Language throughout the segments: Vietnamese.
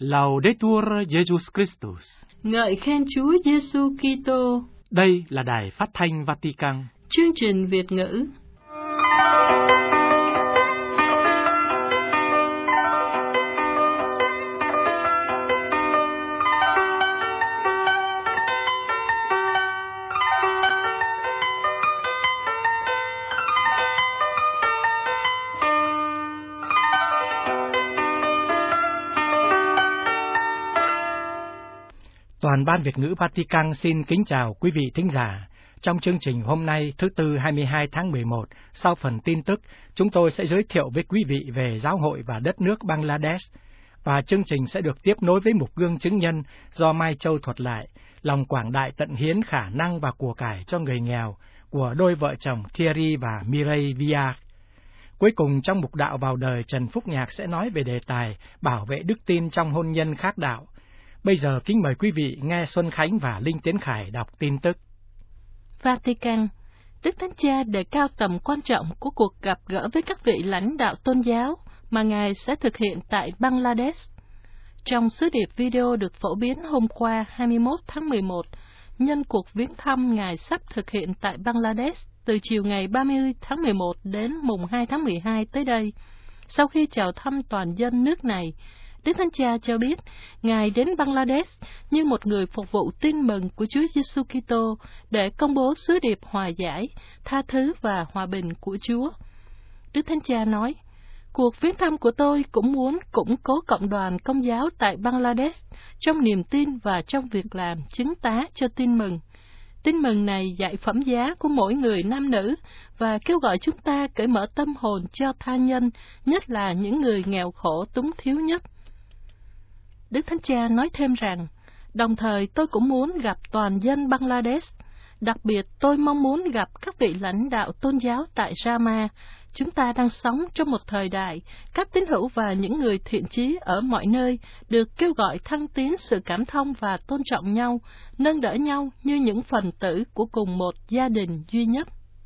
Laudetur Jesus Christus. Ngợi khen Chúa Giêsu Kitô. Đây là Đài Phát thanh Vatican. Chương trình Việt ngữ. Toàn ban Việt ngữ Vatican xin kính chào quý vị thính giả. Trong chương trình hôm nay, thứ Tư 22 tháng 11, sau phần tin tức, chúng tôi sẽ giới thiệu với quý vị về giáo hội và đất nước Bangladesh. Và chương trình sẽ được tiếp nối với mục gương chứng nhân do Mai Châu thuật lại, lòng quảng đại tận hiến khả năng và của cải cho người nghèo của đôi vợ chồng Thierry và Mireille Viard. Cuối cùng, trong mục đạo vào đời, Trần Phúc Nhạc sẽ nói về đề tài bảo vệ đức tin trong hôn nhân khác đạo. Bây giờ kính mời quý vị nghe Xuân Khánh và Linh Tiến Khải đọc tin tức. Vatican. Đức Thánh Cha đề cao tầm quan trọng của cuộc gặp gỡ với các vị lãnh đạo tôn giáo mà Ngài sẽ thực hiện tại Bangladesh. Trong sứ điệp video được phổ biến hôm qua 21 tháng 11, nhân cuộc viếng thăm Ngài sắp thực hiện tại Bangladesh từ chiều ngày 30 tháng 11 đến mùng 2 tháng 12 tới đây, sau khi chào thăm toàn dân nước này, Đức Thánh Cha cho biết, Ngài đến Bangladesh như một người phục vụ tin mừng của Chúa Giêsu Kitô để công bố sứ điệp hòa giải, tha thứ và hòa bình của Chúa. Đức Thánh Cha nói, cuộc viếng thăm của tôi cũng muốn củng cố cộng đoàn Công giáo tại Bangladesh trong niềm tin và trong việc làm chứng tá cho tin mừng. Tin mừng này dạy phẩm giá của mỗi người nam nữ và kêu gọi chúng ta cởi mở tâm hồn cho tha nhân, nhất là những người nghèo khổ túng thiếu nhất. Đức Thánh Cha nói thêm rằng, đồng thời tôi cũng muốn gặp toàn dân Bangladesh. Đặc biệt tôi mong muốn gặp các vị lãnh đạo tôn giáo tại Rama. Chúng ta đang sống trong một thời đại, các tín hữu và những người thiện chí ở mọi nơi được kêu gọi thăng tiến sự cảm thông và tôn trọng nhau, nâng đỡ nhau như những phần tử của cùng một gia đình duy nhất.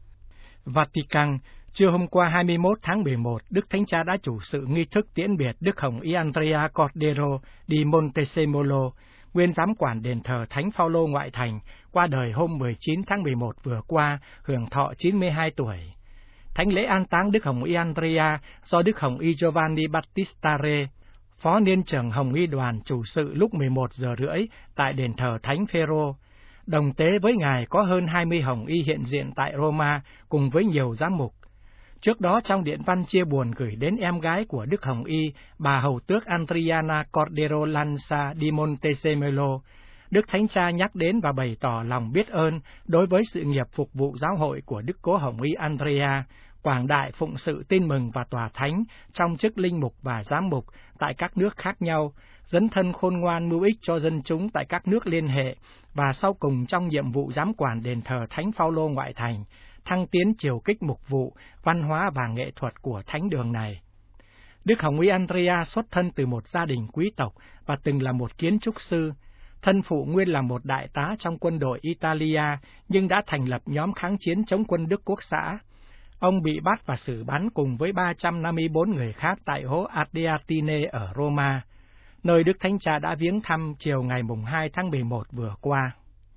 Vatican. Trưa hôm qua 21 tháng 11, Đức Thánh Cha đã chủ sự nghi thức tiễn biệt Đức Hồng Y Andrea Cordero di Montesemolo, nguyên giám quản đền thờ Thánh Phaolô ngoại thành, qua đời hôm 19 tháng 11 vừa qua, hưởng thọ 92 tuổi. Thánh lễ an táng Đức Hồng Y Andrea do Đức Hồng Y Giovanni Battista Re, Phó Niên trưởng Hồng Y đoàn chủ sự lúc 11 giờ rưỡi tại đền thờ Thánh Phêrô. Đồng tế với Ngài có hơn 20 Hồng Y hiện diện tại Roma cùng với nhiều giám mục. Trước đó trong điện văn chia buồn gửi đến em gái của Đức Hồng Y, bà hầu tước Adriana Cordero Lanza di Montesemolo, Đức Thánh Cha nhắc đến và bày tỏ lòng biết ơn đối với sự nghiệp phục vụ giáo hội của Đức Cố Hồng Y Andrea, quảng đại phụng sự tin mừng và tòa thánh trong chức linh mục và giám mục tại các nước khác nhau, dấn thân khôn ngoan mưu ích cho dân chúng tại các nước liên hệ, và sau cùng trong nhiệm vụ giám quản đền thờ Thánh Phaolô ngoại thành, thăng tiến chiều kích mục vụ, văn hóa và nghệ thuật của thánh đường này. Đức Hồng Y Andrea xuất thân từ một gia đình quý tộc và từng là một kiến trúc sư. Thân phụ nguyên là một đại tá trong quân đội Italia, nhưng đã thành lập nhóm kháng chiến chống quân Đức Quốc xã. Ông bị bắt và xử bắn cùng với 354 người khác tại hố Ardeatine ở Roma, nơi Đức Thánh Cha đã viếng thăm chiều ngày 2 tháng 11 vừa qua.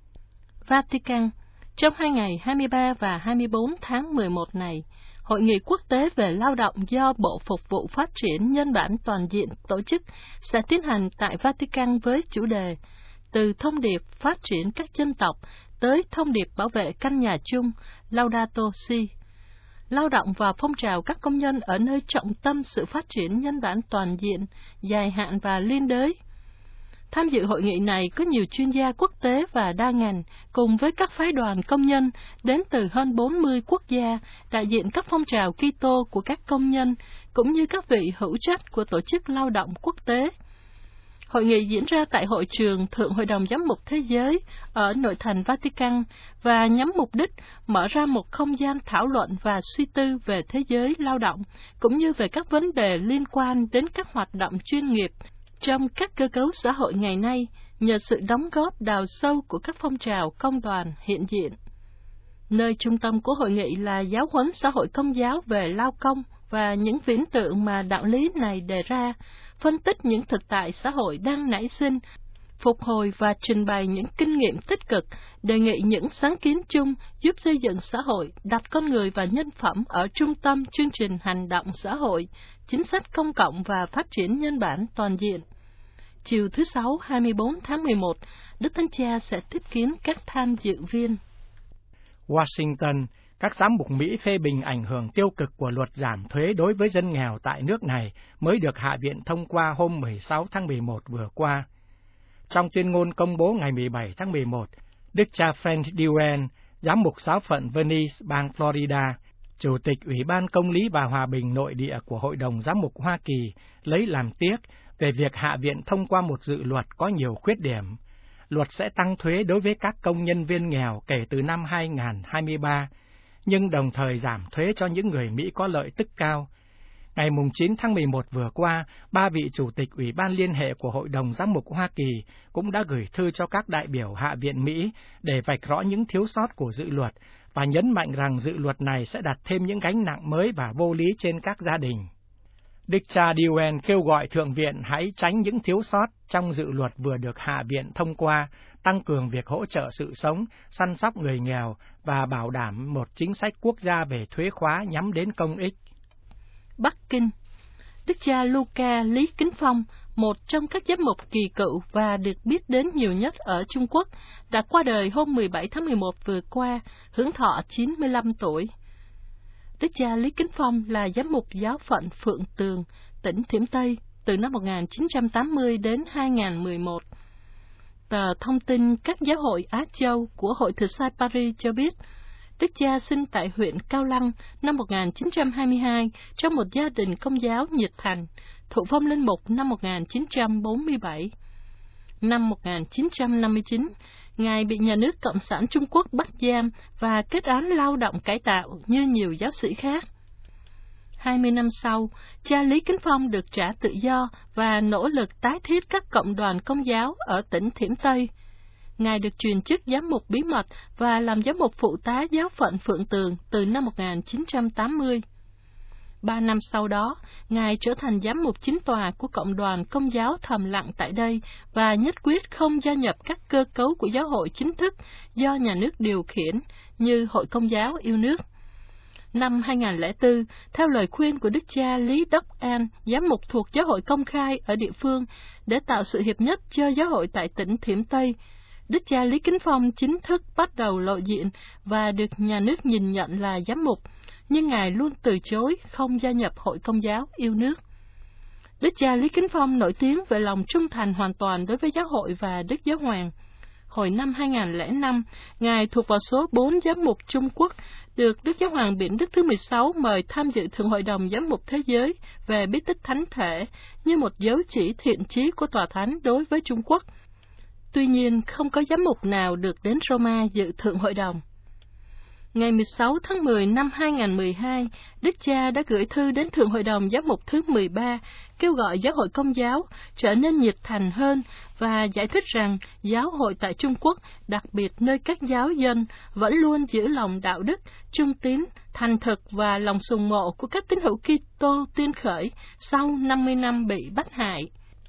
Vatican. Trong 2 ngày 23 và 24 tháng 11 này, Hội nghị quốc tế về lao động do Bộ Phục vụ Phát triển Nhân bản Toàn diện tổ chức sẽ tiến hành tại Vatican với chủ đề từ thông điệp phát triển các dân tộc tới thông điệp bảo vệ căn nhà chung Laudato Si. Lao động và phong trào các công nhân ở nơi trọng tâm sự phát triển nhân bản toàn diện, dài hạn và liên đới. Tham dự hội nghị này có nhiều chuyên gia quốc tế và đa ngành, cùng với các phái đoàn công nhân đến từ hơn 40 quốc gia, đại diện các phong trào Kitô của các công nhân, cũng như các vị hữu trách của Tổ chức Lao động Quốc tế. Hội nghị diễn ra tại hội trường Thượng Hội đồng Giám mục Thế giới ở nội thành Vatican và nhắm mục đích mở ra một không gian thảo luận và suy tư về thế giới lao động, cũng như về các vấn đề liên quan đến các hoạt động chuyên nghiệp trong các cơ cấu xã hội ngày nay, nhờ sự đóng góp đào sâu của các phong trào công đoàn hiện diện. Nơi trung tâm của hội nghị là giáo huấn xã hội công giáo về lao công và những viễn tượng mà đạo lý này đề ra, phân tích những thực tại xã hội đang nảy sinh, phục hồi và trình bày những kinh nghiệm tích cực, đề nghị những sáng kiến chung giúp xây dựng xã hội, đặt con người và nhân phẩm ở trung tâm chương trình hành động xã hội, chính sách công cộng và phát triển nhân bản toàn diện. Chiều thứ Sáu 24 tháng 11, Đức Thánh Cha sẽ tiếp kiến các tham dự viên. Washington, các giám mục Mỹ phê bình ảnh hưởng tiêu cực của luật giảm thuế đối với dân nghèo tại nước này mới được Hạ viện thông qua hôm 16 tháng 11 vừa qua. Trong tuyên ngôn công bố ngày 17 tháng 11, Đức cha Frank Dewey, giám mục giáo phận Venice, bang Florida, Chủ tịch Ủy ban Công lý và Hòa bình Nội địa của Hội đồng Giám mục Hoa Kỳ, lấy làm tiếc về việc Hạ viện thông qua một dự luật có nhiều khuyết điểm. Luật sẽ tăng thuế đối với các công nhân viên nghèo kể từ năm 2023, nhưng đồng thời giảm thuế cho những người Mỹ có lợi tức cao. Ngày 9 tháng 11 vừa qua, 3 vị chủ tịch Ủy ban Liên hệ của Hội đồng Giám mục Hoa Kỳ cũng đã gửi thư cho các đại biểu Hạ viện Mỹ để vạch rõ những thiếu sót của dự luật và nhấn mạnh rằng dự luật này sẽ đặt thêm những gánh nặng mới và vô lý trên các gia đình. Đức cha Dewey kêu gọi Thượng viện hãy tránh những thiếu sót trong dự luật vừa được Hạ viện thông qua, tăng cường việc hỗ trợ sự sống, săn sóc người nghèo và bảo đảm một chính sách quốc gia về thuế khóa nhắm đến công ích. Bắc Kinh, Đức cha Luca Lý Kính Phong, một trong các giám mục kỳ cựu và được biết đến nhiều nhất ở Trung Quốc, đã qua đời hôm 17 tháng 11 vừa qua, hưởng thọ 95 tuổi. Đức cha Lý Kính Phong là giám mục giáo phận Phượng Tường, tỉnh Thiểm Tây, từ năm 1980 đến 2011. Tờ Thông tin các giáo hội Á Châu của Hội Thừa Sai Paris cho biết, Đức cha sinh tại huyện Cao Lăng năm 1922 trong một gia đình Công giáo nhiệt thành, thụ phong linh mục năm 1947. Năm 1959, Ngài bị nhà nước Cộng sản Trung Quốc bắt giam và kết án lao động cải tạo như nhiều giáo sĩ khác. 20 năm sau, cha Lý Kính Phong được trả tự do và nỗ lực tái thiết các cộng đoàn Công giáo ở tỉnh Thiểm Tây. Ngài được truyền chức giám mục bí mật và làm giám mục phụ tá giáo phận Phượng Tường từ năm 1980. 3 năm sau đó, Ngài trở thành giám mục chính tòa của cộng đoàn Công giáo thầm lặng tại đây và nhất quyết không gia nhập các cơ cấu của giáo hội chính thức do nhà nước điều khiển như Hội Công giáo yêu nước. Năm 2004, theo lời khuyên của Đức cha Lý Đốc An, giám mục thuộc giáo hội công khai ở địa phương, để tạo sự hiệp nhất cho giáo hội tại tỉnh Thiểm Tây, Đức cha Lý Kính Phong chính thức bắt đầu lộ diện và được nhà nước nhìn nhận là giám mục, nhưng Ngài luôn từ chối không gia nhập Hội Công giáo yêu nước. Đức cha Lý Kính Phong nổi tiếng về lòng trung thành hoàn toàn đối với giáo hội và Đức Giáo Hoàng. Hồi năm 2005, Ngài thuộc vào số 4 giám mục Trung Quốc được Đức Giáo Hoàng Biển Đức thứ 16 mời tham dự Thượng Hội đồng Giám mục Thế giới về bí tích thánh thể như một dấu chỉ thiện chí của Tòa Thánh đối với Trung Quốc. Tuy nhiên, không có giám mục nào được đến Roma dự Thượng Hội đồng. Ngày 16 tháng 10 năm 2012, Đức cha đã gửi thư đến Thượng Hội đồng Giám mục thứ 13, kêu gọi giáo hội Công giáo trở nên nhiệt thành hơn và giải thích rằng giáo hội tại Trung Quốc, đặc biệt nơi các giáo dân, vẫn luôn giữ lòng đạo đức, trung tín, thành thực và lòng sùng mộ của các tín hữu Kitô tiên khởi sau 50 năm bị bắt hại.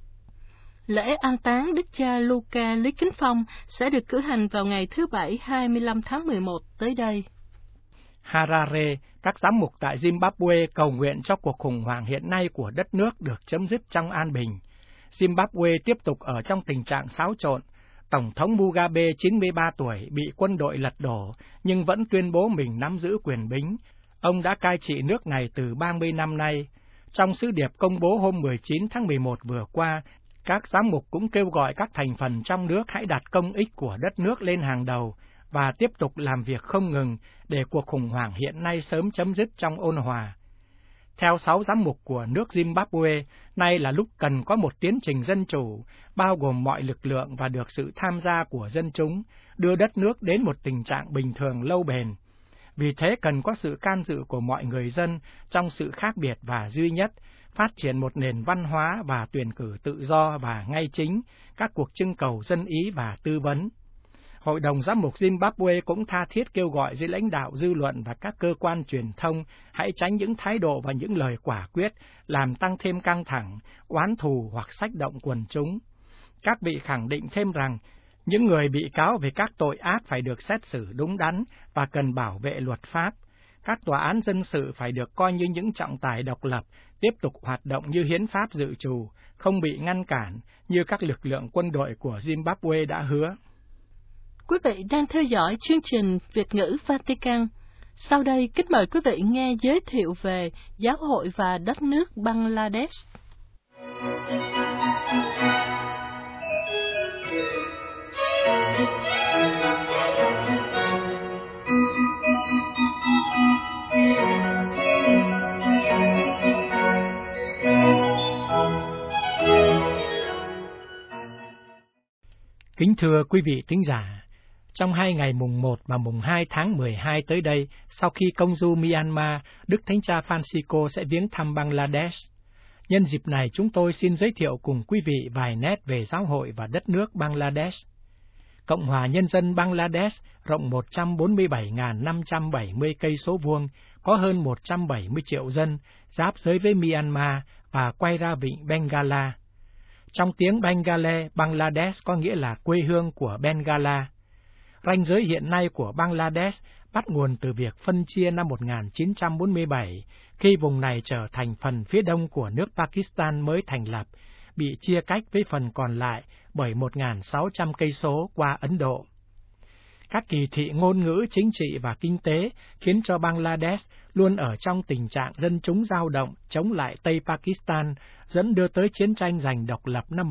Lễ an táng Đức cha Luca Lý Kính Phong sẽ được cử hành vào ngày thứ Bảy 25 tháng 11 tới đây. Harare, các giám mục tại Zimbabwe cầu nguyện cho cuộc khủng hoảng hiện nay của đất nước được chấm dứt trong an bình. Zimbabwe tiếp tục ở trong tình trạng xáo trộn. Tổng thống Mugabe 93 tuổi bị quân đội lật đổ nhưng vẫn tuyên bố mình nắm giữ quyền bính. Ông đã cai trị nước này từ 30 năm nay. Trong sứ điệp công bố hôm 19 tháng 11 vừa qua, các giám mục cũng kêu gọi các thành phần trong nước hãy đặt công ích của đất nước lên hàng đầu và tiếp tục làm việc không ngừng để cuộc khủng hoảng hiện nay sớm chấm dứt trong ôn hòa. Theo 6 giám mục của nước Zimbabwe, nay là lúc cần có một tiến trình dân chủ, bao gồm mọi lực lượng và được sự tham gia của dân chúng, đưa đất nước đến một tình trạng bình thường lâu bền. Vì thế cần có sự can dự của mọi người dân trong sự khác biệt và duy nhất, phát triển một nền văn hóa và tuyển cử tự do và ngay chính, các cuộc trưng cầu dân ý và tư vấn. Hội đồng Giám mục Zimbabwe cũng tha thiết kêu gọi giới lãnh đạo dư luận và các cơ quan truyền thông hãy tránh những thái độ và những lời quả quyết làm tăng thêm căng thẳng, oán thù hoặc xách động quần chúng. Các vị khẳng định thêm rằng, những người bị cáo về các tội ác phải được xét xử đúng đắn và cần bảo vệ luật pháp. Các tòa án dân sự phải được coi như những trọng tài độc lập, tiếp tục hoạt động như hiến pháp dự trù, không bị ngăn cản như các lực lượng quân đội của Zimbabwe đã hứa. Quý vị đang theo dõi chương trình Việt ngữ Vatican. Sau đây, kính mời quý vị nghe giới thiệu về giáo hội và đất nước Bangladesh. Kính thưa quý vị thính giả, trong 2 ngày mùng 1 và mùng 2 tháng 12 tới đây, sau khi công du Myanmar, Đức Thánh Cha Francisco sẽ viếng thăm Bangladesh. Nhân dịp này, chúng tôi xin giới thiệu cùng quý vị vài nét về giáo hội và đất nước Bangladesh. Cộng hòa Nhân dân Bangladesh rộng 147.570 cây số vuông, có hơn 170 triệu dân, giáp giới với Myanmar và quay ra vịnh Bengala. Trong tiếng Bengali, Bangladesh có nghĩa là quê hương của Bengala. Ranh giới hiện nay của Bangladesh bắt nguồn từ việc phân chia năm 1947, khi vùng này trở thành phần phía đông của nước Pakistan mới thành lập, bị chia cách với phần còn lại bởi 1.600 cây số qua Ấn Độ. Các kỳ thị ngôn ngữ, chính trị và kinh tế khiến cho Bangladesh luôn ở trong tình trạng dân chúng dao động chống lại Tây Pakistan, dẫn đưa tới chiến tranh giành độc lập năm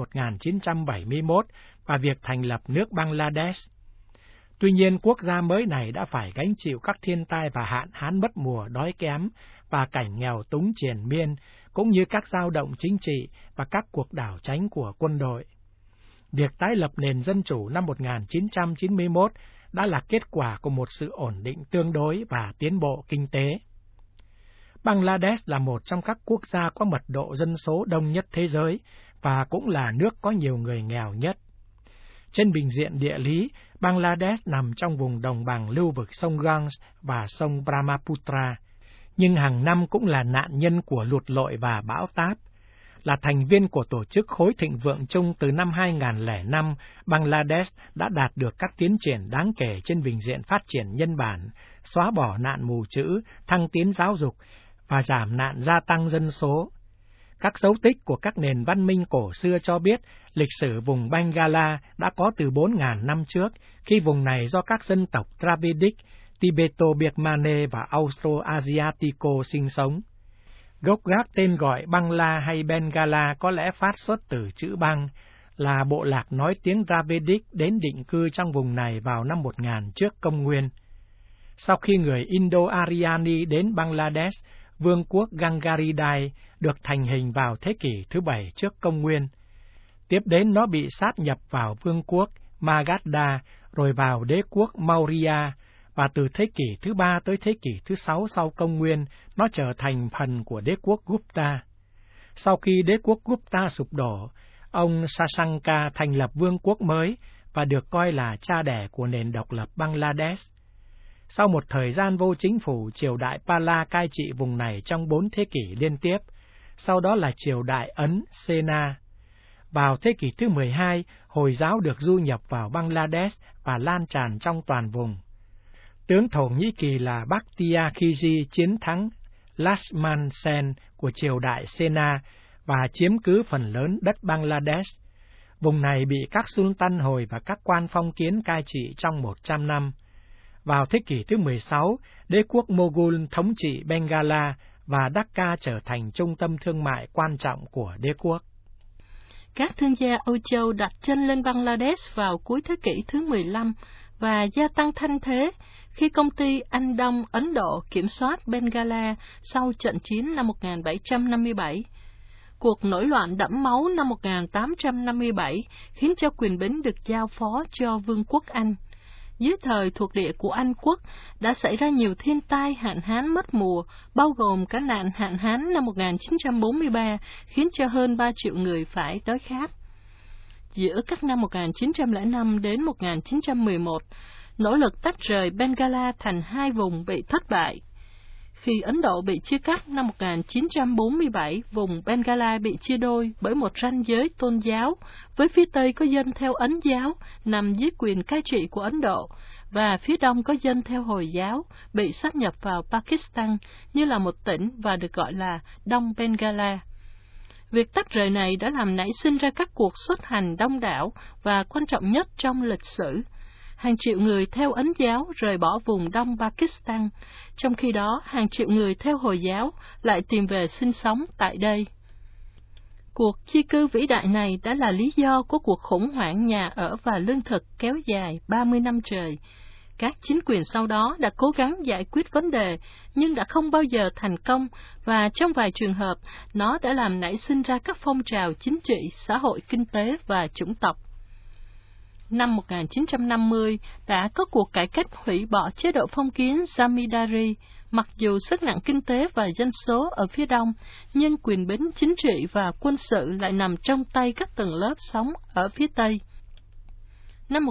1971 và việc thành lập nước Bangladesh. Tuy nhiên, quốc gia mới này đã phải gánh chịu các thiên tai và hạn hán mất mùa, đói kém và cảnh nghèo túng triền miên, cũng như các dao động chính trị và các cuộc đảo chánh của quân đội. Việc tái lập nền dân chủ năm 1991 đã là kết quả của một sự ổn định tương đối và tiến bộ kinh tế. Bangladesh là một trong các quốc gia có mật độ dân số đông nhất thế giới và cũng là nước có nhiều người nghèo nhất. Trên bình diện địa lý, Bangladesh nằm trong vùng đồng bằng lưu vực sông Ganges và sông Brahmaputra, nhưng hàng năm cũng là nạn nhân của lụt lội và bão táp. Là thành viên của Tổ chức Khối Thịnh Vượng Chung từ năm 2005, Bangladesh đã đạt được các tiến triển đáng kể trên bình diện phát triển nhân bản, xóa bỏ nạn mù chữ, thăng tiến giáo dục và giảm nạn gia tăng dân số. Các dấu tích của các nền văn minh cổ xưa cho biết lịch sử vùng Bengala đã có từ 4.000 năm trước, khi vùng này do các dân tộc Dravidic, Tibeto-Birmane và Austroasiatico sinh sống. Gốc gác tên gọi Bangla hay Bengala có lẽ phát xuất từ chữ Bang, là bộ lạc nói tiếng Dravidic đến định cư trong vùng này vào năm 1000 trước công nguyên. Sau khi người Indo-Aryani đến Bangladesh, vương quốc Gangaridai được thành hình vào thế kỷ thứ 7 trước công nguyên. Tiếp đến nó bị sát nhập vào vương quốc Magadha, rồi vào đế quốc Maurya, và từ thế kỷ thứ 3 tới thế kỷ thứ 6 sau công nguyên, nó trở thành phần của đế quốc Gupta. Sau khi đế quốc Gupta sụp đổ, ông Shashanka thành lập vương quốc mới và được coi là cha đẻ của nền độc lập Bangladesh. Sau một thời gian vô chính phủ, triều đại Pala cai trị vùng này trong 4 thế kỷ liên tiếp, sau đó là triều đại Ấn, Sena. Vào thế kỷ thứ 12, Hồi giáo được du nhập vào Bangladesh và lan tràn trong toàn vùng. Tướng Thổ Nhĩ Kỳ là Bakhtiar Khilji chiến thắng Lakshman Sen của triều đại Sena và chiếm cứ phần lớn đất Bangladesh. Vùng này bị các sultan Hồi và các quan phong kiến cai trị trong 100 năm. Vào thế kỷ thứ 16, đế quốc Mughal thống trị Bengala và Dhaka trở thành trung tâm thương mại quan trọng của đế quốc. Các thương gia Âu Châu đặt chân lên Bangladesh vào cuối thế kỷ thứ 15 và gia tăng thanh thế khi công ty Anh Đông Ấn Độ kiểm soát Bengala sau trận chiến năm 1757. Cuộc nổi loạn đẫm máu năm 1857 khiến cho quyền bính được giao phó cho Vương quốc Anh. Dưới thời thuộc địa của Anh quốc đã xảy ra nhiều thiên tai hạn hán mất mùa, bao gồm cả nạn hạn hán năm 1943, khiến cho hơn 3 triệu người phải đói khát. giữa các năm 1905 đến 1911, nỗ lực tách rời Bengala thành hai vùng bị thất bại. Khi Ấn Độ bị chia cắt năm 1947, vùng Bengala bị chia đôi bởi một ranh giới tôn giáo, với phía Tây có dân theo Ấn giáo, nằm dưới quyền cai trị của Ấn Độ, và phía Đông có dân theo Hồi giáo, bị sáp nhập vào Pakistan như là một tỉnh và được gọi là Đông Bengala. Việc tách rời này đã làm nảy sinh ra các cuộc xuất hành đông đảo và quan trọng nhất trong lịch sử. Hàng triệu người theo Ấn giáo rời bỏ vùng Đông Pakistan, trong khi đó hàng triệu người theo Hồi giáo lại tìm về sinh sống tại đây. Cuộc di cư vĩ đại này đã là lý do của cuộc khủng hoảng nhà ở và lương thực kéo dài 30 năm trời. Các chính quyền sau đó đã cố gắng giải quyết vấn đề, nhưng đã không bao giờ thành công, và trong vài trường hợp, nó đã làm nảy sinh ra các phong trào chính trị, xã hội, kinh tế và chủng tộc. Năm 1950 đã có cuộc cải cách hủy bỏ chế độ phong kiến Zamindari, mặc dù sức nặng kinh tế và dân số ở phía Đông, nhưng quyền bính chính trị và quân sự lại nằm trong tay các tầng lớp sống ở phía Tây. Năm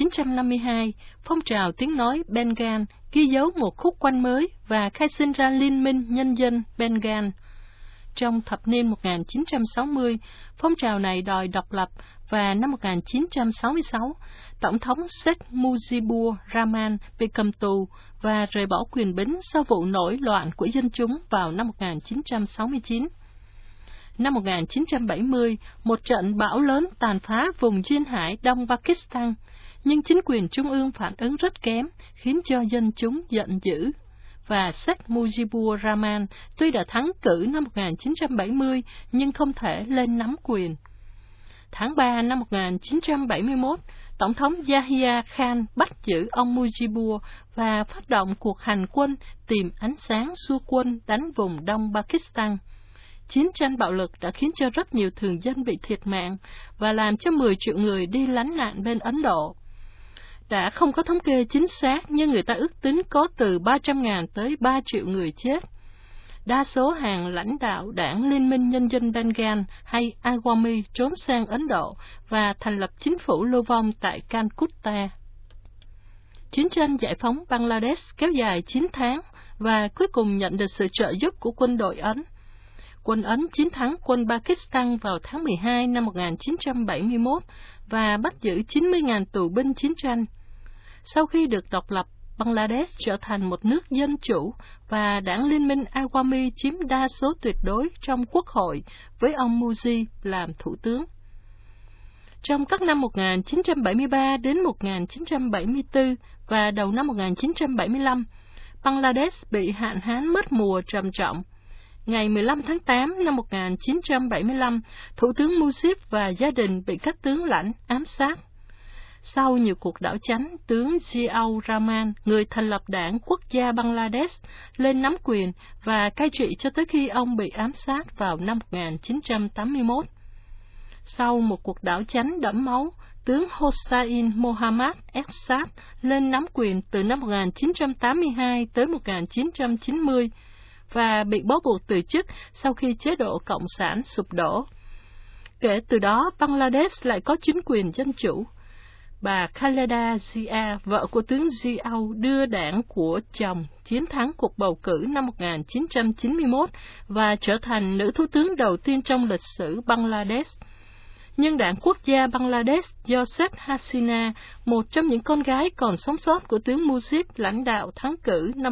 1952, phong trào tiếng nói Bengal ghi dấu một khúc quanh mới và khai sinh ra Liên minh Nhân dân Bengal. Trong thập niên 1960, phong trào này đòi độc lập, và năm 1966, Tổng thống Sheikh Mujibur Rahman bị cầm tù và rời bỏ quyền bính sau vụ nổi loạn của dân chúng vào năm 1969. Năm 1970, một trận bão lớn tàn phá vùng duyên hải Đông Pakistan, nhưng chính quyền trung ương phản ứng rất kém, khiến cho dân chúng giận dữ. Và Sheikh Mujibur Rahman tuy đã thắng cử năm 1970, nhưng không thể lên nắm quyền. Tháng 3 năm 1971, Tổng thống Yahya Khan bắt giữ ông Mujibur và phát động cuộc hành quân tìm ánh sáng xua quân đánh vùng Đông Pakistan. Chiến tranh bạo lực đã khiến cho rất nhiều thường dân bị thiệt mạng và làm cho 10 triệu người đi lánh nạn bên Ấn Độ. Đã không có thống kê chính xác, nhưng người ta ước tính có từ 300.000 tới 3 triệu người chết. Đa số hàng lãnh đạo đảng Liên minh Nhân dân Bengal hay Awami trốn sang Ấn Độ và thành lập chính phủ lưu vong tại Calcutta. Chiến tranh giải phóng Bangladesh kéo dài 9 tháng và cuối cùng nhận được sự trợ giúp của quân đội Ấn. Quân Ấn chiến thắng quân Pakistan vào tháng 12 năm 1971 và bắt giữ 90.000 tù binh chiến tranh. Sau khi được độc lập, Bangladesh trở thành một nước dân chủ và đảng Liên minh Awami chiếm đa số tuyệt đối trong quốc hội với ông Modi làm thủ tướng. Trong các năm 1973 đến 1974 và đầu năm 1975, Bangladesh bị hạn hán mất mùa trầm trọng. Ngày 15 tháng 8 năm 1975, Thủ tướng Mujib và gia đình bị các tướng lãnh ám sát. Sau nhiều cuộc đảo chánh, tướng Ziaur Rahman, người thành lập đảng quốc gia Bangladesh, lên nắm quyền và cai trị cho tới khi ông bị ám sát vào năm 1981. Sau một cuộc đảo chánh đẫm máu, tướng Hossain Mohammad Ershad lên nắm quyền từ năm 1982 tới 1990 và bị bó buộc từ chức sau khi chế độ Cộng sản sụp đổ. Kể từ đó, Bangladesh lại có chính quyền dân chủ. Bà Khaleda Zia, vợ của tướng Ziaur, đưa đảng của chồng chiến thắng cuộc bầu cử năm 1991 và trở thành nữ thủ tướng đầu tiên trong lịch sử Bangladesh. Nhưng đảng quốc gia Bangladesh do Sheikh Hasina, một trong những con gái còn sống sót của tướng Mujib, lãnh đạo thắng cử năm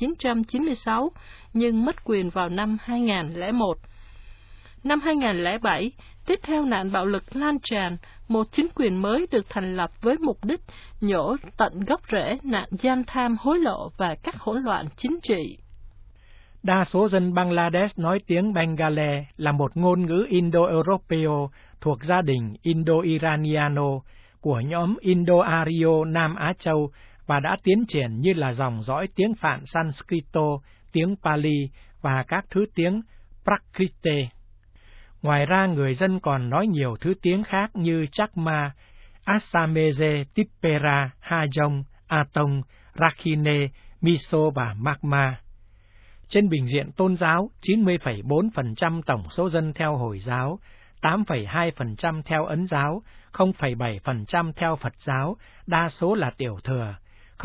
1996, nhưng mất quyền vào năm 2001. Năm 2007, tiếp theo nạn bạo lực lan tràn, một chính quyền mới được thành lập với mục đích nhổ tận gốc rễ nạn gian tham hối lộ và các hỗn loạn chính trị. Đa số dân Bangladesh nói tiếng Bengali là một ngôn ngữ Indo-Europeo thuộc gia đình Indo-Iraniano của nhóm Indo-Aryo Nam Á Châu và đã tiến triển như là dòng dõi tiếng Phạn Sanskrito, tiếng Pali và các thứ tiếng Prakrite. Ngoài ra, người dân còn nói nhiều thứ tiếng khác như Chakma, Assamese, Tippera, Hajong, Atong, Rakhine, Miso và Magma. Trên bình diện tôn giáo, 90,4% tổng số dân theo Hồi giáo, 8,2% theo Ấn giáo, 0,7% theo Phật giáo, đa số là tiểu thừa,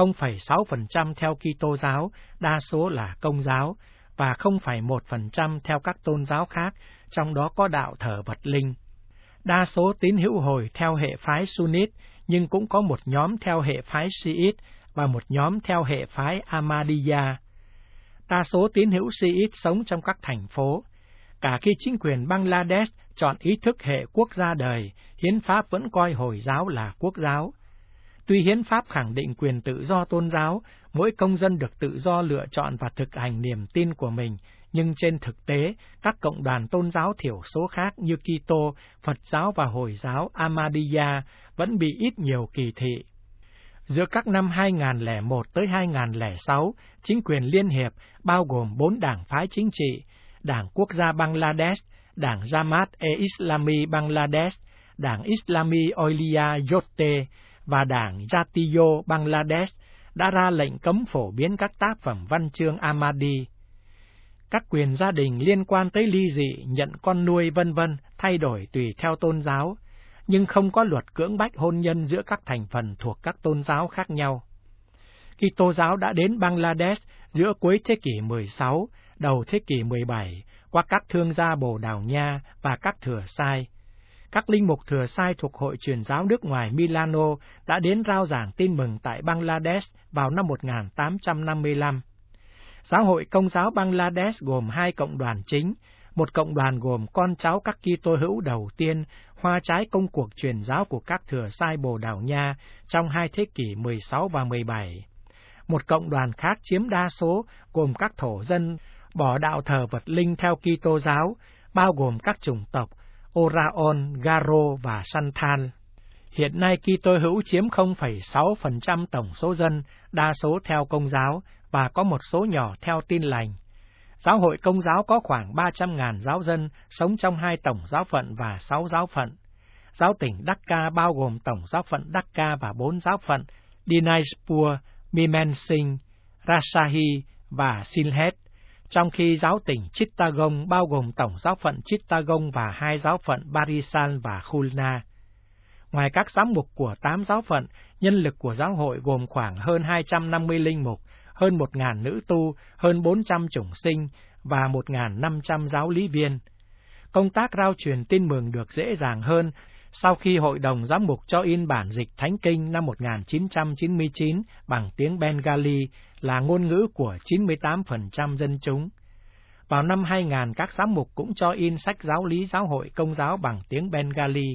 0,6% theo Kitô giáo, đa số là Công giáo, và 0,1% theo các tôn giáo khác, trong đó có đạo thờ vật linh. Đa số tín hữu Hồi theo hệ phái Sunnit, nhưng cũng có một nhóm theo hệ phái Shiite và một nhóm theo hệ phái Ahmadiyya. Đa số tín hữu Shiite sống trong các thành phố. Cả khi chính quyền Bangladesh chọn ý thức hệ quốc gia đời, hiến pháp vẫn coi Hồi giáo là quốc giáo. Tuy hiến pháp khẳng định quyền tự do tôn giáo, mỗi công dân được tự do lựa chọn và thực hành niềm tin của mình, nhưng trên thực tế, các cộng đoàn tôn giáo thiểu số khác như Kitô, Phật giáo và Hồi giáo Ahmadiyya vẫn bị ít nhiều kỳ thị. Giữa các năm 2001 tới 2006, chính quyền liên hiệp bao gồm 4 đảng phái chính trị: Đảng Quốc gia Bangladesh, Đảng Jamaat-e-Islami Bangladesh, Đảng Islami Olia Yotte và Đảng Jatiyo Bangladesh đã ra lệnh cấm phổ biến các tác phẩm văn chương Ahmadi. Các quyền gia đình liên quan tới ly dị, nhận con nuôi v.v. thay đổi tùy theo tôn giáo, nhưng không có luật cưỡng bách hôn nhân giữa các thành phần thuộc các tôn giáo khác nhau. Kitô giáo đã đến Bangladesh giữa cuối thế kỷ 16, đầu thế kỷ 17, qua các thương gia Bồ Đào Nha và các thừa sai. Các linh mục thừa sai thuộc Hội Truyền giáo nước ngoài Milano đã đến rao giảng tin mừng tại Bangladesh vào năm 1855. Giáo hội Công giáo Bangladesh gồm 2 cộng đoàn chính, một cộng đoàn gồm con cháu các Kitô hữu đầu tiên, hoa trái công cuộc truyền giáo của các thừa sai Bồ Đào Nha trong 2 thế kỷ 16 và 17. Một cộng đoàn khác chiếm đa số gồm các thổ dân bỏ đạo thờ vật linh theo Kitô giáo, bao gồm các chủng tộc Oraon, Garo và Santhal. Hiện nay Kitô hữu chiếm 0,6% tổng số dân, đa số theo Công giáo và có một số nhỏ theo Tin lành. Giáo hội Công giáo có khoảng 300.000 giáo dân sống trong 2 tổng giáo phận và 6 giáo phận. Giáo tỉnh Dhaka bao gồm tổng giáo phận Dhaka và 4 giáo phận Dinajpur, Mymensingh, Rajshahi và Sylhet, trong khi giáo tỉnh Chittagong bao gồm tổng giáo phận Chittagong và 2 giáo phận Barisan và Khulna. Ngoài các giám mục của 8 giáo phận, nhân lực của giáo hội gồm khoảng hơn 250 linh mục, hơn 1.000 nữ tu, hơn 400 chủng sinh và 1.500 giáo lý viên. Công tác rao truyền tin mừng được dễ dàng hơn sau khi Hội đồng Giám mục cho in bản dịch Thánh Kinh năm 1999 bằng tiếng Bengali là ngôn ngữ của 98% dân chúng. Vào năm 2000, các giám mục cũng cho in sách giáo lý Giáo hội Công giáo bằng tiếng Bengali.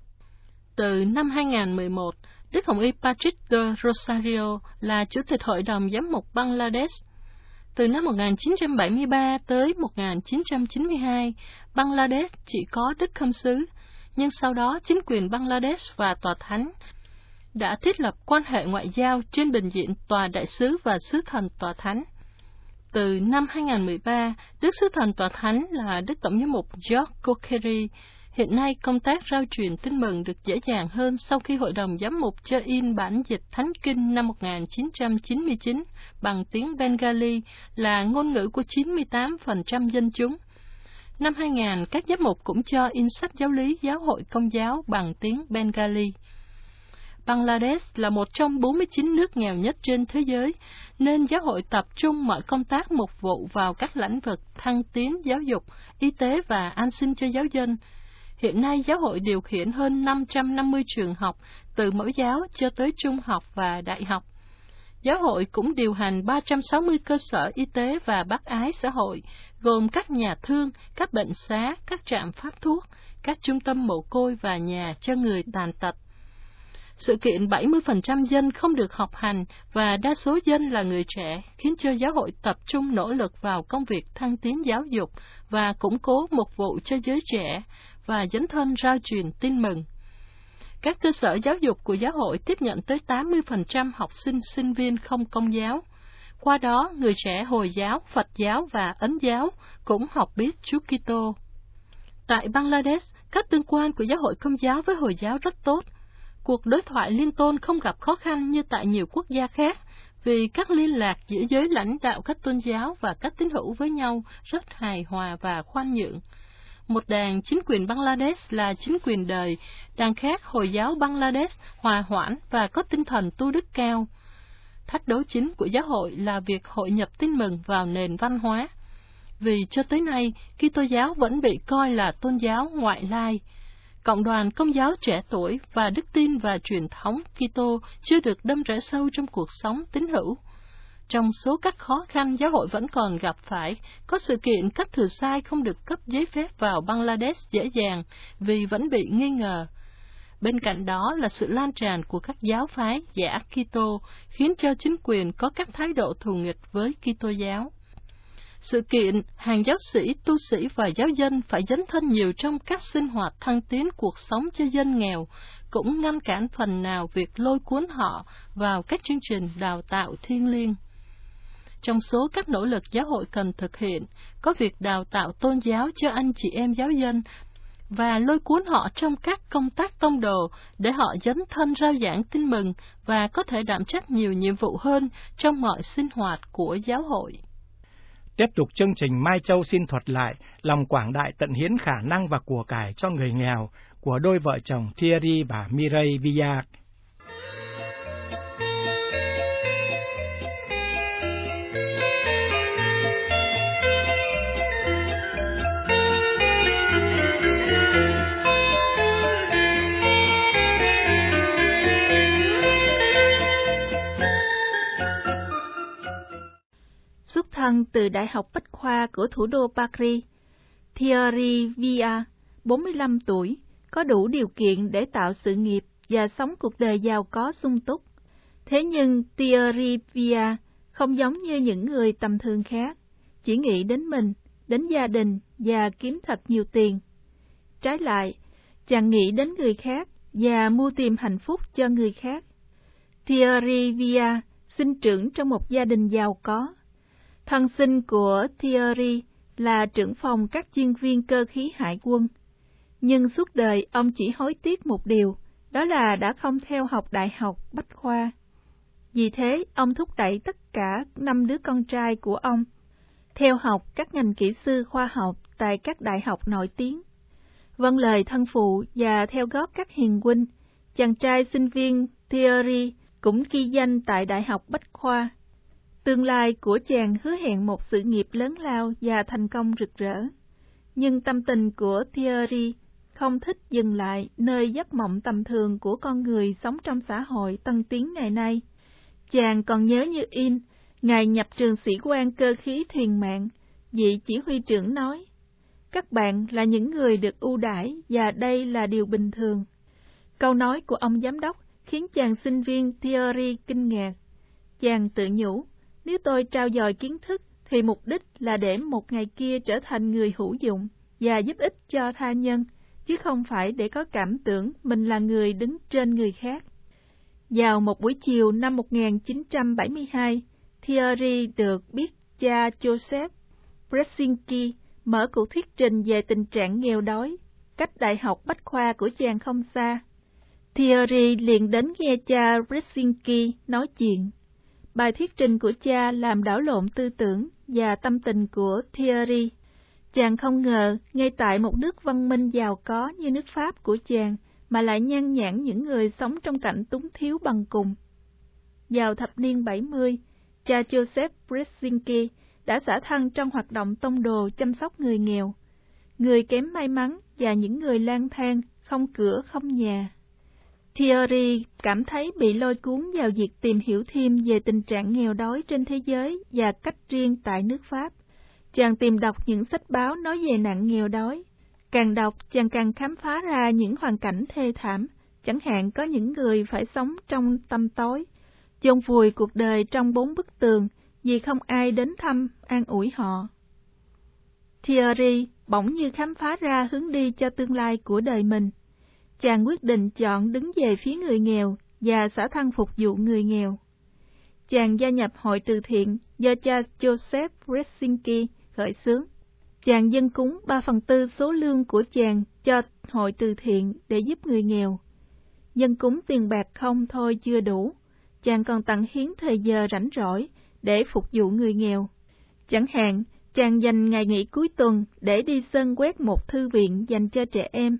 Từ năm 2011, Đức Hồng y Patrick de Rosario là Chủ tịch Hội đồng Giám mục Bangladesh. Từ năm 1973 tới 1992, Bangladesh chỉ có Đức Khâm sứ, nhưng sau đó chính quyền Bangladesh và Tòa Thánh đã thiết lập quan hệ ngoại giao trên bình diện Tòa Đại sứ và Sứ thần Tòa Thánh. Từ năm 2013, Đức Sứ thần Tòa Thánh là Đức Tổng giám mục George Kokeri. Hiện nay, công tác rao truyền tin mừng được dễ dàng hơn sau khi Hội đồng Giám mục cho in bản dịch Thánh Kinh năm 1999 bằng tiếng Bengali là ngôn ngữ của 98% dân chúng. Năm 2000, các giám mục cũng cho in sách giáo lý Giáo hội Công giáo bằng tiếng Bengali. Bangladesh là một trong 49 nước nghèo nhất trên thế giới, nên giáo hội tập trung mọi công tác mục vụ vào các lĩnh vực thăng tiến giáo dục, y tế và an sinh cho giáo dân. Hiện nay, giáo hội điều khiển hơn 550 trường học, từ mẫu giáo cho tới trung học và đại học. Giáo hội cũng điều hành 360 cơ sở y tế và bác ái xã hội, gồm các nhà thương, các bệnh xá, các trạm phát thuốc, các trung tâm mồ côi và nhà cho người tàn tật. Sự kiện 70% dân không được học hành và đa số dân là người trẻ, khiến cho giáo hội tập trung nỗ lực vào công việc thăng tiến giáo dục và củng cố mục vụ cho giới trẻ và dấn thân rao truyền tin mừng. Các cơ sở giáo dục của giáo hội tiếp nhận tới 80% học sinh, sinh viên không Công giáo. Qua đó, người trẻ Hồi giáo, Phật giáo và Ấn giáo cũng học biết Chúa Kitô. Tại Bangladesh, các tương quan của giáo hội Công giáo với Hồi giáo rất tốt. Cuộc đối thoại liên tôn không gặp khó khăn như tại nhiều quốc gia khác, vì các liên lạc giữa giới lãnh đạo các tôn giáo và các tín hữu với nhau rất hài hòa và khoan nhượng. một đảng chính quyền Bangladesh là chính quyền đời, đảng khác Hồi giáo Bangladesh hòa hoãn và có tinh thần tu đức cao. Thách đố chính của giáo hội là việc hội nhập tin mừng vào nền văn hóa. Vì cho tới nay, Kitô giáo vẫn bị coi là tôn giáo ngoại lai. Cộng đoàn Công giáo trẻ tuổi và đức tin và truyền thống Kitô chưa được đâm rễ sâu trong cuộc sống tín hữu. Trong số các khó khăn giáo hội vẫn còn gặp phải, có sự kiện các thừa sai không được cấp giấy phép vào Bangladesh dễ dàng vì vẫn bị nghi ngờ. Bên cạnh đó là sự lan tràn của các giáo phái giả Kitô khiến cho chính quyền có các thái độ thù nghịch với Kitô giáo. Sự kiện hàng giáo sĩ, tu sĩ và giáo dân phải dấn thân nhiều trong các sinh hoạt thăng tiến cuộc sống cho dân nghèo, cũng ngăn cản phần nào việc lôi cuốn họ vào các chương trình đào tạo thiêng liêng. Trong số các nỗ lực giáo hội cần thực hiện, có việc đào tạo tôn giáo cho anh chị em giáo dân và lôi cuốn họ trong các công tác tông đồ để họ dấn thân rao giảng tin mừng và có thể đảm trách nhiều nhiệm vụ hơn trong mọi sinh hoạt của giáo hội. Tiếp tục chương trình, Mai Châu xin thuật lại lòng quảng đại tận hiến khả năng và của cải cho người nghèo của đôi vợ chồng Thierry và Mireille Villard. Xuất thân từ Đại học Bách khoa của thủ đô Paris, Thierry Villard, 45 tuổi, có đủ điều kiện để tạo sự nghiệp và sống cuộc đời giàu có sung túc. Thế nhưng Thierry Villard không giống như những người tầm thường khác, chỉ nghĩ đến mình, đến gia đình và kiếm thật nhiều tiền. Trái lại, chàng nghĩ đến người khác và mưu tìm hạnh phúc cho người khác. Thierry Villard sinh trưởng trong một gia đình giàu có. Thân sinh của Thierry là trưởng phòng các chuyên viên cơ khí hải quân, nhưng suốt đời ông chỉ hối tiếc một điều, đó là đã không theo học Đại học Bách khoa. Vì thế, ông thúc đẩy tất cả 5 đứa con trai của ông theo học các ngành kỹ sư khoa học tại các đại học nổi tiếng. Vâng lời thân phụ và theo gót các hiền huynh, chàng trai sinh viên Thierry cũng ghi danh tại Đại học Bách khoa. Tương lai của chàng hứa hẹn một sự nghiệp lớn lao và thành công rực rỡ. Nhưng tâm tình của Thierry không thích dừng lại nơi giấc mộng tầm thường của con người sống trong xã hội tân tiến ngày nay. Chàng còn nhớ như in, ngày nhập trường sĩ quan cơ khí thuyền mạng, vị chỉ huy trưởng nói, các bạn là những người được ưu đãi và đây là điều bình thường. Câu nói của ông giám đốc khiến chàng sinh viên Thierry kinh ngạc. Chàng tự nhủ, nếu tôi trau dồi kiến thức thì mục đích là để một ngày kia trở thành người hữu dụng và giúp ích cho tha nhân, chứ không phải để có cảm tưởng mình là người đứng trên người khác. Vào một buổi chiều năm 1972, Thierry được biết cha Joseph Brzezinski mở cuộc thuyết trình về tình trạng nghèo đói, cách Đại học Bách khoa của chàng không xa. Thierry liền đến nghe cha Brzezinski nói chuyện. Bài thuyết trình của cha làm đảo lộn tư tưởng và tâm tình của Thierry. Chàng không ngờ, ngay tại một nước văn minh giàu có như nước Pháp của chàng, mà lại nhan nhản những người sống trong cảnh túng thiếu bằng cùng. Vào thập niên 70, cha Joseph Brzezinski đã xả thân trong hoạt động tông đồ chăm sóc người nghèo, người kém may mắn và những người lang thang, không cửa không nhà. Thierry cảm thấy bị lôi cuốn vào việc tìm hiểu thêm về tình trạng nghèo đói trên thế giới và cách riêng tại nước Pháp. Chàng tìm đọc những sách báo nói về nạn nghèo đói. Càng đọc, chàng càng khám phá ra những hoàn cảnh thê thảm, chẳng hạn có những người phải sống trong tăm tối, chôn vùi cuộc đời trong 4 bức tường vì không ai đến thăm, an ủi họ. Thierry bỗng như khám phá ra hướng đi cho tương lai của đời mình. Chàng quyết định chọn đứng về phía người nghèo và xả thân phục vụ người nghèo. Chàng gia nhập hội từ thiện do cha Joseph Brzezinski khởi xướng. Chàng dâng cúng 3/4 số lương của chàng cho hội từ thiện để giúp người nghèo. Dâng cúng tiền bạc không thôi chưa đủ, chàng còn tặng hiến thời giờ rảnh rỗi để phục vụ người nghèo. Chẳng hạn, chàng dành ngày nghỉ cuối tuần để đi sơn quét một thư viện dành cho trẻ em.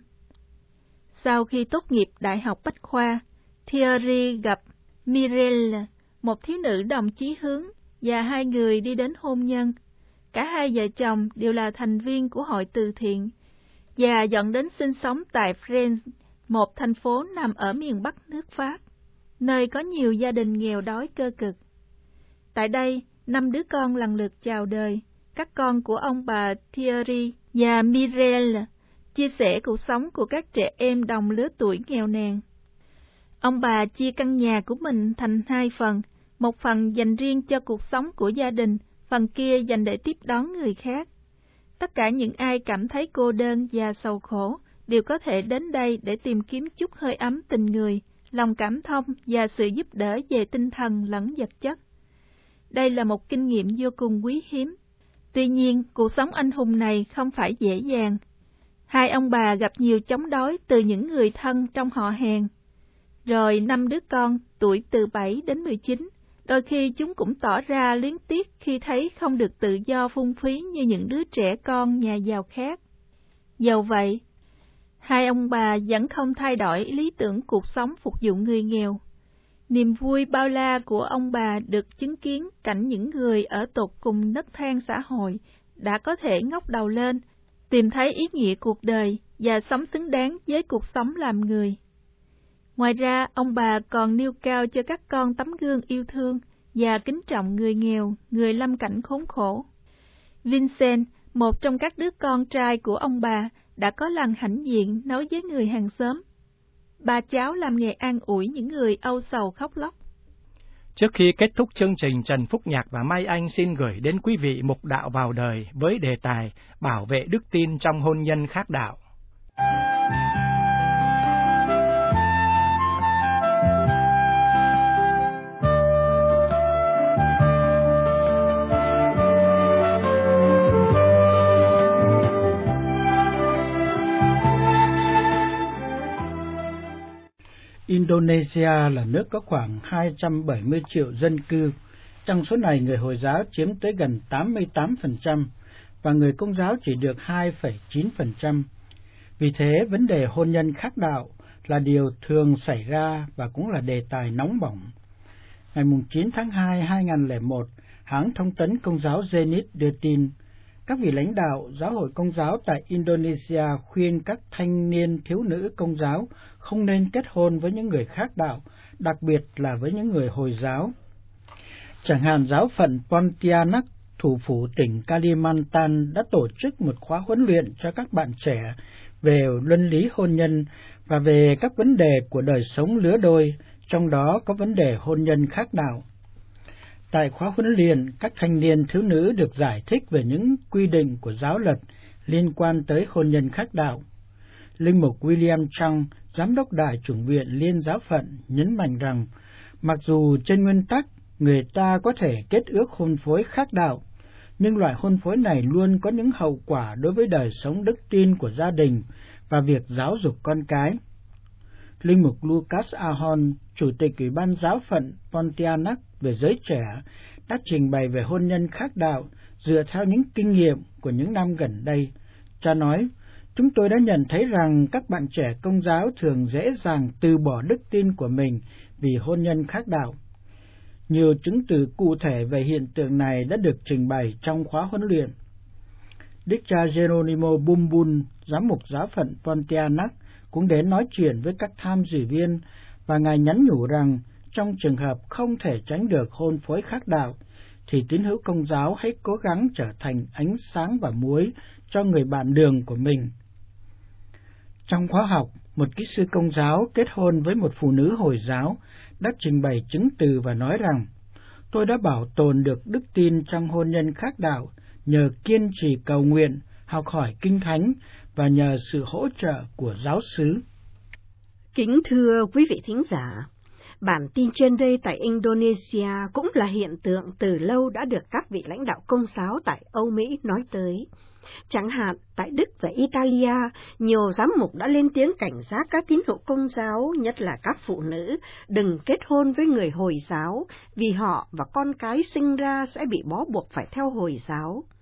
Sau khi tốt nghiệp Đại học Bách khoa, Thierry gặp Mireille, một thiếu nữ đồng chí hướng, và hai người đi đến hôn nhân. Cả hai vợ chồng đều là thành viên của hội từ thiện, và dọn đến sinh sống tại Rennes, một thành phố nằm ở miền Bắc nước Pháp, nơi có nhiều gia đình nghèo đói cơ cực. Tại đây, 5 đứa con lần lượt chào đời. Các con của ông bà Thierry và Mireille chia sẻ cuộc sống của các trẻ em đồng lứa tuổi nghèo nàn. Ông bà chia căn nhà của mình thành 2 phần, một phần dành riêng cho cuộc sống của gia đình, phần kia dành để tiếp đón người khác. Tất cả những ai cảm thấy cô đơn và sầu khổ đều có thể đến đây để tìm kiếm chút hơi ấm tình người, lòng cảm thông và sự giúp đỡ về tinh thần lẫn vật chất. Đây là một kinh nghiệm vô cùng quý hiếm. Tuy nhiên, cuộc sống anh hùng này không phải dễ dàng. Hai ông bà gặp nhiều chống đối từ những người thân trong họ hàng. Rồi 5 đứa con, tuổi từ 7 đến 19, đôi khi chúng cũng tỏ ra luyến tiếc khi thấy không được tự do phung phí như những đứa trẻ con nhà giàu khác. Dầu vậy, hai ông bà vẫn không thay đổi lý tưởng cuộc sống phục vụ người nghèo. Niềm vui bao la của ông bà được chứng kiến cảnh những người ở tột cùng nấc thang xã hội đã có thể ngóc đầu lên, tìm thấy ý nghĩa cuộc đời và sống xứng đáng với cuộc sống làm người. Ngoài ra, ông bà còn nêu cao cho các con tấm gương yêu thương và kính trọng người nghèo, người lâm cảnh khốn khổ. Vincent, một trong các đứa con trai của ông bà, đã có lần hãnh diện nói với người hàng xóm: "Bà cháu làm nghề an ủi những người âu sầu khóc lóc." Trước khi kết thúc chương trình, Trần Phúc Nhạc và Mai Anh xin gửi đến quý vị mục đạo vào đời với đề tài bảo vệ đức tin trong hôn nhân khác đạo. Indonesia là nước có khoảng 270 triệu dân cư. Trong số này, người Hồi giáo chiếm tới gần 88% và người Công giáo chỉ được 2,9%. Vì thế, vấn đề hôn nhân khác đạo là điều thường xảy ra và cũng là đề tài nóng bỏng. Ngày 9 tháng 2, 2001, hãng thông tấn Công giáo Zenit đưa tin, các vị lãnh đạo giáo hội Công giáo tại Indonesia khuyên các thanh niên thiếu nữ Công giáo không nên kết hôn với những người khác đạo, đặc biệt là với những người Hồi giáo. Chẳng hạn giáo phận Pontianak, thủ phủ tỉnh Kalimantan, đã tổ chức một khóa huấn luyện cho các bạn trẻ về luân lý hôn nhân và về các vấn đề của đời sống lứa đôi, trong đó có vấn đề hôn nhân khác đạo. Tại khóa huấn luyện, các thanh niên thiếu nữ được giải thích về những quy định của giáo luật liên quan tới hôn nhân khác đạo. Linh mục William Chung, giám đốc Đại chủng viện Liên giáo phận, nhấn mạnh rằng, mặc dù trên nguyên tắc người ta có thể kết ước hôn phối khác đạo, nhưng loại hôn phối này luôn có những hậu quả đối với đời sống đức tin của gia đình và việc giáo dục con cái. Linh mục Lucas Ahon, chủ tịch Ủy ban giáo phận Pontianak về giới trẻ, đã trình bày về hôn nhân khác đạo dựa theo những kinh nghiệm của những năm gần đây. Cha nói, chúng tôi đã nhận thấy rằng các bạn trẻ Công giáo thường dễ dàng từ bỏ đức tin của mình vì hôn nhân khác đạo. Nhiều chứng từ cụ thể về hiện tượng này đã được trình bày trong khóa huấn luyện. Đức cha Geronimo Bumbun, giám mục giáo phận Pontianak, cũng đến nói chuyện với các tham dự viên, và ngài nhắn nhủ rằng trong trường hợp không thể tránh được hôn phối khác đạo, thì tín hữu Công giáo hãy cố gắng trở thành ánh sáng và muối cho người bạn đường của mình. Trong khóa học, một kỹ sư Công giáo kết hôn với một phụ nữ Hồi giáo đã trình bày chứng từ và nói rằng, tôi đã bảo tồn được đức tin trong hôn nhân khác đạo nhờ kiên trì cầu nguyện, học hỏi kinh thánh và nhờ sự hỗ trợ của giáo xứ. Kính thưa quý vị thính giả, bản tin trên đây tại Indonesia cũng là hiện tượng từ lâu đã được các vị lãnh đạo Công giáo tại Âu Mỹ nói tới. Chẳng hạn, tại Đức và Italia, nhiều giám mục đã lên tiếng cảnh giác các tín hữu Công giáo, nhất là các phụ nữ, đừng kết hôn với người Hồi giáo, vì họ và con cái sinh ra sẽ bị bó buộc phải theo Hồi giáo.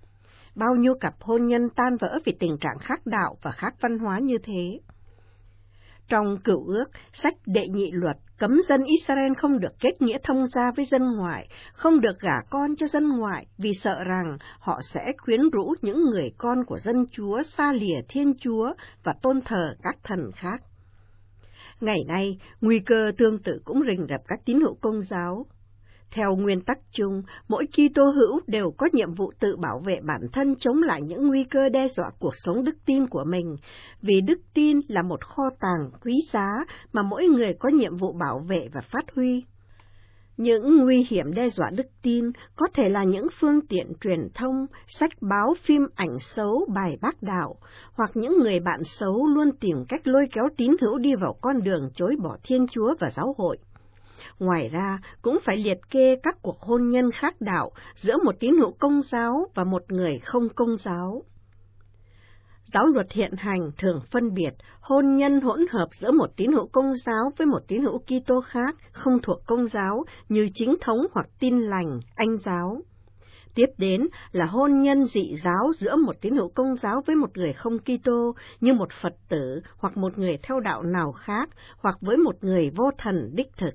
bao nhiêu cặp hôn nhân tan vỡ vì tình trạng khác đạo và khác văn hóa như thế. Trong Cựu Ước, sách Đệ Nhị Luật cấm dân Israel không được kết nghĩa thông gia với dân ngoại, không được gả con cho dân ngoại vì sợ rằng họ sẽ quyến rũ những người con của dân Chúa xa lìa Thiên Chúa và tôn thờ các thần khác. Ngày nay, nguy cơ tương tự cũng rình rập các tín hữu Công giáo. Theo nguyên tắc chung, mỗi Kitô hữu đều có nhiệm vụ tự bảo vệ bản thân chống lại những nguy cơ đe dọa cuộc sống đức tin của mình, vì đức tin là một kho tàng quý giá mà mỗi người có nhiệm vụ bảo vệ và phát huy. Những nguy hiểm đe dọa đức tin có thể là những phương tiện truyền thông, sách báo, phim ảnh xấu, bài bác đạo, hoặc những người bạn xấu luôn tìm cách lôi kéo tín hữu đi vào con đường chối bỏ Thiên Chúa và giáo hội. Ngoài ra, cũng phải liệt kê các cuộc hôn nhân khác đạo giữa một tín hữu Công giáo và một người không Công giáo. Giáo luật hiện hành thường phân biệt hôn nhân hỗn hợp giữa một tín hữu Công giáo với một tín hữu Kitô khác không thuộc Công giáo như Chính thống hoặc Tin lành, Anh giáo. Tiếp đến là hôn nhân dị giáo giữa một tín hữu Công giáo với một người không Kitô như một Phật tử hoặc một người theo đạo nào khác hoặc với một người vô thần đích thực.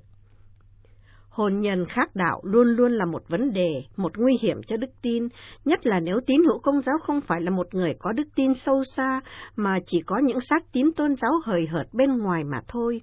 Hôn nhân khác đạo luôn luôn là một vấn đề, một nguy hiểm cho đức tin, nhất là nếu tín hữu Công giáo không phải là một người có đức tin sâu xa, mà chỉ có những xác tín tôn giáo hời hợt bên ngoài mà thôi.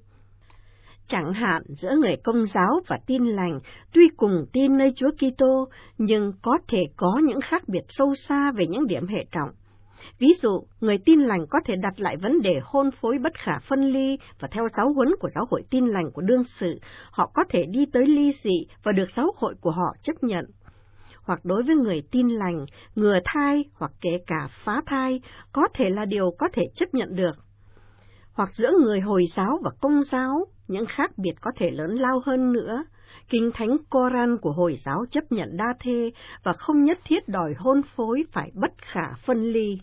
Chẳng hạn giữa người Công giáo và Tin lành, tuy cùng tin nơi Chúa Kitô, nhưng có thể có những khác biệt sâu xa về những điểm hệ trọng. Ví dụ, người Tin lành có thể đặt lại vấn đề hôn phối bất khả phân ly và theo giáo huấn của giáo hội Tin lành của đương sự, họ có thể đi tới ly dị và được giáo hội của họ chấp nhận. Hoặc đối với người Tin lành, ngừa thai hoặc kể cả phá thai có thể là điều có thể chấp nhận được. Hoặc giữa người Hồi giáo và Công giáo, những khác biệt có thể lớn lao hơn nữa. Kinh thánh Koran của Hồi giáo chấp nhận đa thê và không nhất thiết đòi hôn phối phải bất khả phân ly.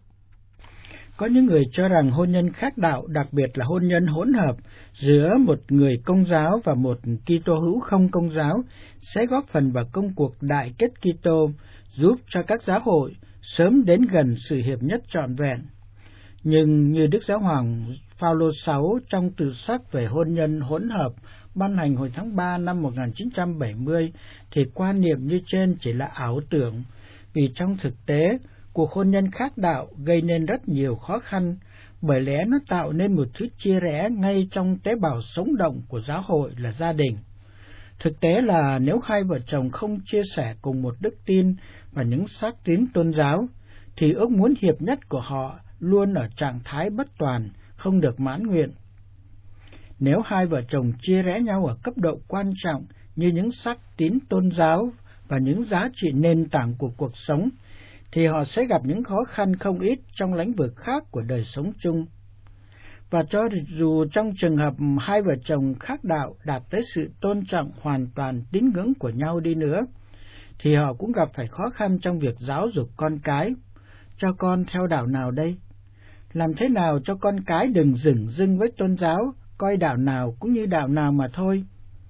Có những người cho rằng hôn nhân khác đạo, đặc biệt là hôn nhân hỗn hợp giữa một người Công giáo và một Kitô hữu không Công giáo, sẽ góp phần vào công cuộc đại kết Kitô, giúp cho các giáo hội sớm đến gần sự hiệp nhất trọn vẹn. Nhưng như Đức Giáo hoàng Phaolô VI trong từ sắc về hôn nhân hỗn hợp ban hành hồi tháng 3 năm 1970, thì quan niệm như trên chỉ là ảo tưởng, vì trong thực tế, cuộc hôn nhân khác đạo gây nên rất nhiều khó khăn, bởi lẽ nó tạo nên một thứ chia rẽ ngay trong tế bào sống động của giáo hội là gia đình. Thực tế là nếu hai vợ chồng không chia sẻ cùng một đức tin và những xác tín tôn giáo, thì ước muốn hiệp nhất của họ luôn ở trạng thái bất toàn, không được mãn nguyện. Nếu hai vợ chồng chia rẽ nhau ở cấp độ quan trọng như những xác tín tôn giáo và những giá trị nền tảng của cuộc sống, thì họ sẽ gặp những khó khăn không ít trong lĩnh vực khác của đời sống chung. Và cho dù trong trường hợp hai vợ chồng khác đạo đạt tới sự tôn trọng hoàn toàn tín ngưỡng của nhau đi nữa, thì họ cũng gặp phải khó khăn trong việc giáo dục con cái. Cho con theo đạo nào đây? Làm thế nào cho con cái đừng dửng dưng với tôn giáo, coi đạo nào cũng như đạo nào mà thôi?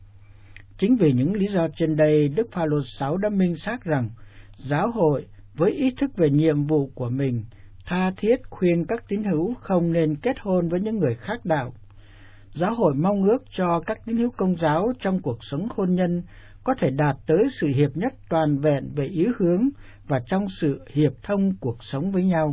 Chính vì những lý do trên đây, Đức Phaolô VI đã minh xác rằng giáo hội với ý thức về nhiệm vụ của mình tha thiết khuyên các tín hữu không nên kết hôn với những người khác đạo. Giáo hội mong ước cho các tín hữu Công giáo trong cuộc sống hôn nhân có thể đạt tới sự hiệp nhất toàn vẹn về ý hướng và trong sự hiệp thông cuộc sống với nhau.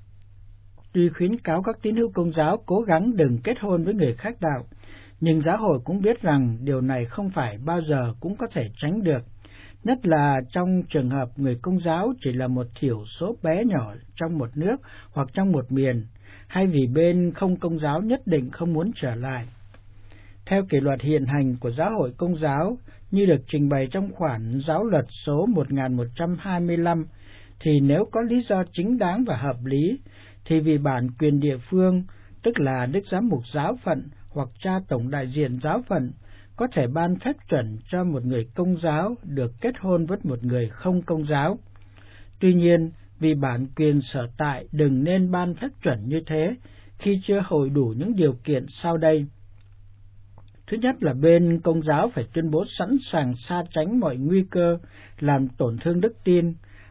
Tuy khuyến cáo các tín hữu Công giáo cố gắng đừng kết hôn với người khác đạo, nhưng giáo hội cũng biết rằng điều này không phải bao giờ cũng có thể tránh được, nhất là trong trường hợp người Công giáo chỉ là một thiểu số bé nhỏ trong một nước hoặc trong một miền, hay vì bên không Công giáo nhất định không muốn trở lại. Theo kỷ luật hiện hành của giáo hội Công giáo, như được trình bày trong khoản giáo luật số 1125, thì nếu có lý do chính đáng và hợp lý, thì vì bản quyền địa phương, tức là Đức Giám mục giáo phận hoặc cha tổng đại diện giáo phận, có thể ban phép chuẩn cho một người Công giáo được kết hôn với một người không Công giáo. Tuy nhiên, vì bản quyền sở tại đừng nên ban phép chuẩn như thế khi chưa hội đủ những điều kiện sau đây. Thứ nhất là bên Công giáo phải tuyên bố sẵn sàng xa tránh mọi nguy cơ làm tổn thương đức tin,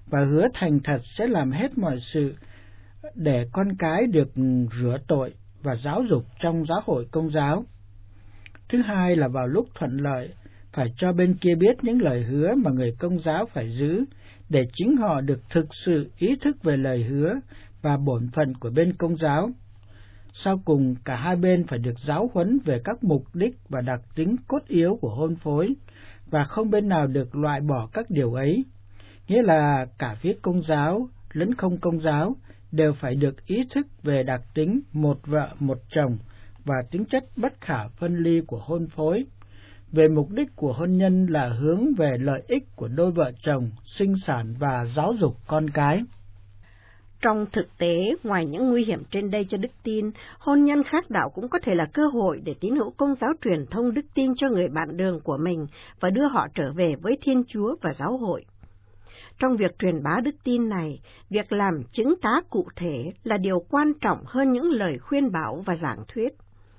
và hứa thành thật sẽ làm hết mọi sự để con cái được rửa tội và giáo dục trong giáo hội Công giáo. Thứ hai là vào lúc thuận lợi, phải cho bên kia biết những lời hứa mà người Công giáo phải giữ, để chính họ được thực sự ý thức về lời hứa và bổn phận của bên Công giáo. Sau cùng, cả hai bên phải được giáo huấn về các mục đích và đặc tính cốt yếu của hôn phối, và không bên nào được loại bỏ các điều ấy. Nghĩa là cả phía Công giáo lẫn không Công giáo đều phải được ý thức về đặc tính một vợ một chồng và tính chất bất khả phân ly của hôn phối. Về mục đích của hôn nhân là hướng về lợi ích của đôi vợ chồng, sinh sản và giáo dục con cái. Trong thực tế, ngoài những nguy hiểm trên đây cho đức tin, hôn nhân khác đạo cũng có thể là cơ hội để tín hữu Công giáo truyền thông đức tin cho người bạn đường của mình và đưa họ trở về với Thiên Chúa và giáo hội. Trong việc truyền bá đức tin này, việc làm chứng tá cụ thể là điều quan trọng hơn những lời khuyên bảo và giảng thuyết.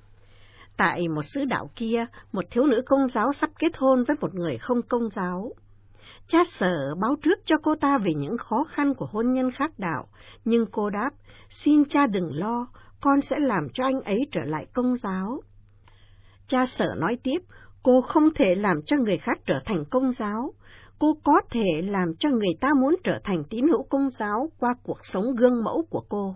Tại một xứ đạo kia, một thiếu nữ Công giáo sắp kết hôn với một người không Công giáo. Cha Sở báo trước cho cô ta về những khó khăn của hôn nhân khác đạo, nhưng cô đáp, xin cha đừng lo, con sẽ làm cho anh ấy trở lại Công giáo. Cha Sở nói tiếp, cô không thể làm cho người khác trở thành Công giáo, cô có thể làm cho người ta muốn trở thành tín hữu Công giáo qua cuộc sống gương mẫu của cô.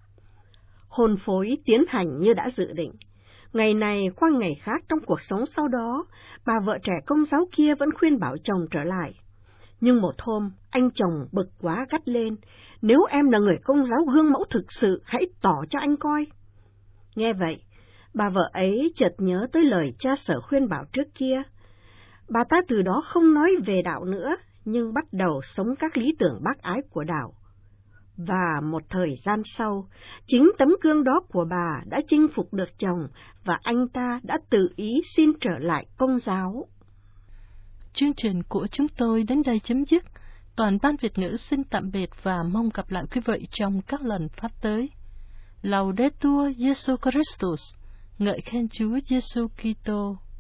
Hôn phối tiến hành như đã dự định. Ngày này qua ngày khác trong cuộc sống sau đó, bà vợ trẻ Công giáo kia vẫn khuyên bảo chồng trở lại. Nhưng một hôm, anh chồng bực quá gắt lên, nếu em là người Công giáo gương mẫu thực sự, hãy tỏ cho anh coi. Nghe vậy, bà vợ ấy chợt nhớ tới lời cha Sở khuyên bảo trước kia. Bà ta từ đó không nói về đạo nữa, nhưng bắt đầu sống các lý tưởng bác ái của đạo. Và một thời gian sau, chính tấm gương đó của bà đã chinh phục được chồng, và anh ta đã tự ý xin trở lại Công giáo. Chương trình của chúng tôi đến đây chấm dứt. Toàn ban Việt ngữ xin tạm biệt và mong gặp lại quý vị trong các lần phát tới. Laudetur Jesus Christus, ngợi khen Chúa Giêsu Kitô.